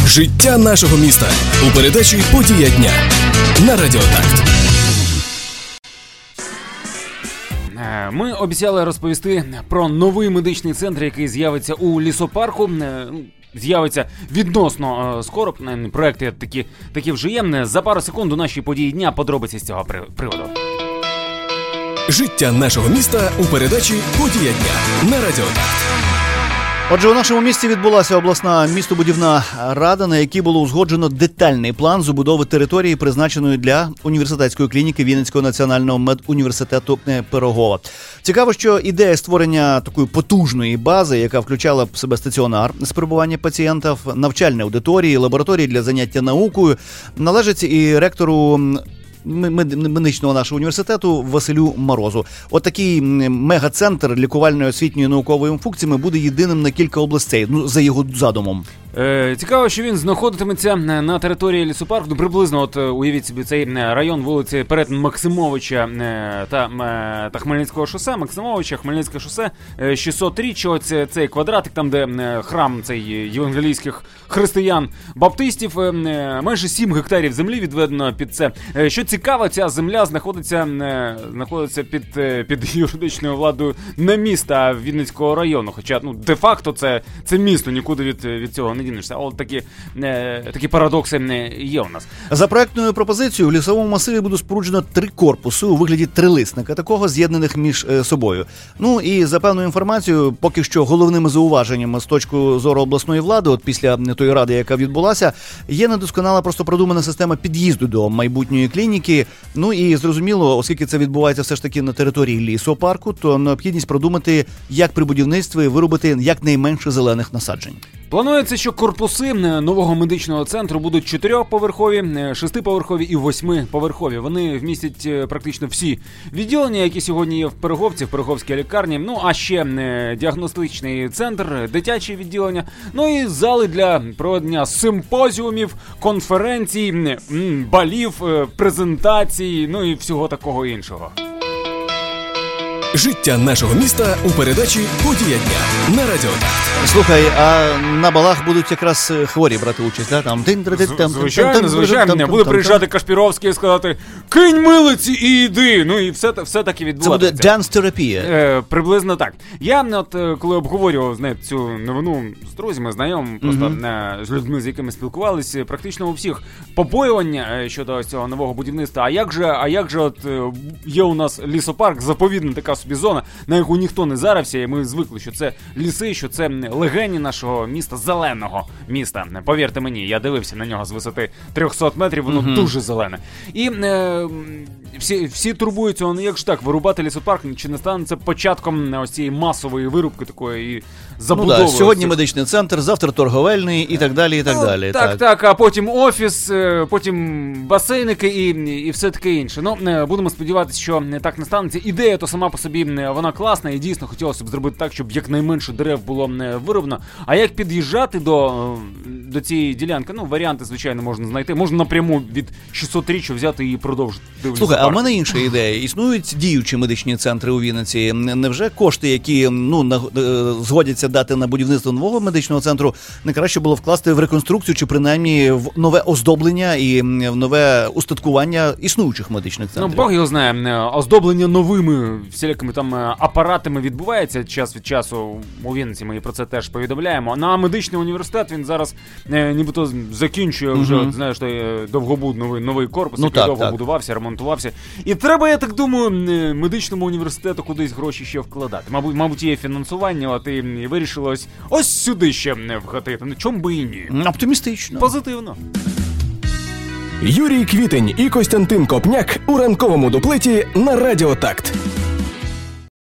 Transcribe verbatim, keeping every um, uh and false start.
Життя нашого міста у передачі «Подія дня» на Радіо Такт. Ми обіцяли розповісти про новий медичний центр, який з'явиться у лісопарку. З'явиться відносно е, скоро. Проекти такі, такі вже є. За пару секунд у нашій події дня подробиці з цього приводу. Життя нашого міста у передачі «Подія дня» на Радіо Такт. Отже, у нашому місті відбулася обласна містобудівна рада, на якій було узгоджено детальний план забудови території, призначеної для університетської клініки Вінницького національного медуніверситету Пирогова. Цікаво, що ідея створення такої потужної бази, яка включала в себе стаціонар з перебування пацієнтів, навчальні аудиторії, лабораторії для заняття наукою, належить і ректору медичного нашого університету Василю Морозу. От такий мегацентр лікувальної освітньої наукової функціями буде єдиним на кілька областей, ну, за його задумом. Е, цікаво, що він знаходитиметься на території лісопарку. Ну, приблизно, от уявіть собі, цей район вулиці перетин Максимовича та, та Хмельницького шосе. Максимовича, Хмельницьке шосе, шістсот річ, ось цей квадратик, там, де храм цей євангелійських християн-баптистів, майже сім гектарів землі відведено під це. Що цікаво, ця земля знаходиться, знаходиться під, під юридичною владою не міста Вінницького району. Хоча, ну, де-факто це, це місто, нікуди від, від цього не дінешся. Але такі, такі парадокси є у нас. За проектною пропозицією в лісовому масиві буде споруджено три корпуси у вигляді трилисника, такого з'єднаних між собою. Ну і за певною інформацією, поки що головними зауваженнями з точки зору обласної влади, от після тої ради, яка відбулася, є недосконала просто продумана система під'їзду до майбутньої клініки. Ну і зрозуміло, оскільки це відбувається все ж таки на території лісопарку, то необхідність продумати, як при будівництві виробити якнайменше зелених насаджень. Планується, що корпуси нового медичного центру будуть чотирьохповерхові, шестиповерхові і восьмиповерхові. Вони вмістять практично всі відділення, які сьогодні є в Пироговці, в Пироговській лікарні. Ну, а ще діагностичний центр, дитячі відділення, ну і зали для проведення симпозіумів, конференцій, балів, презентацій, ну і всього такого іншого. Життя нашого міста у передачі «Подія дня» на Радіо Такт. Слухай, а на балах будуть якраз хворі брати участь, да? Там звичайно, звичайно, буде приїжджати Кашпіровський і сказати: "Кинь милиці і йди". Ну і все все таки відбуватися. Це буде данс-терапія. Е, приблизно так. Я от коли обговорював, знаєте, цю новину з друзями, знайомими, просто mm-hmm. з людьми, з якими спілкувалися, практично у всіх побоювання щодо цього нового будівництва. А як же, а як же от є у нас лісопарк, заповідна така собі зона, на яку ніхто не зарився, і ми звикли, що це ліси, що це легені нашого міста, зеленого міста. Повірте мені, я дивився на нього з висоти триста метрів, воно mm-hmm. дуже зелене. І е, всі, всі турбуються, ну як ж так, вирубати лісопарк, чи не стане це початком ось цієї масової вирубки такої і забудови. Ну, да, сьогодні цих... медичний центр, завтра торговельний і так далі, і так ну, далі. Так, так, так, а потім офіс, потім басейники і, і все таке інше. Ну, будемо сподіватися, що так не станеться. Ідея то сама по собі вона класна, і дійсно хотілося б зробити так, щоб якнайменше дерев було вироблено. А як під'їжджати до, до цієї ділянки? Ну, варіанти, звичайно, можна знайти. Можна напряму від шістсот річчя взяти і продовжити. Слухай, а в мене інша ідея. Існують діючі медичні центри у Вінниці. Невже кошти, які ну, на, згодяться дати на будівництво нового медичного центру, не краще було вкласти в реконструкцію чи принаймні в нове оздоблення і в нове устаткування існуючих медичних центрів? Ну, Бог його знає. Оздоблення новими всілякими там апаратами відбувається час від часу у Вінниці, ми про це теж повідомляємо. На медичний університет він зараз е, нібито закінчує вже, mm-hmm. знаєш, той довгобуд, новий, новий корпус, ну, який так, довго так. будувався, ремонтувався. І треба, я так думаю, медичному університету кудись гроші ще вкладати. Мабуть, мабуть є фінансування, от і, і вирішили ось, ось сюди ще вгатити. Ну, чому би і ні? Оптимістично. Позитивно. Юрій Квітень і Костянтин Копняк у ранковому дуплеті на Радіо Такт.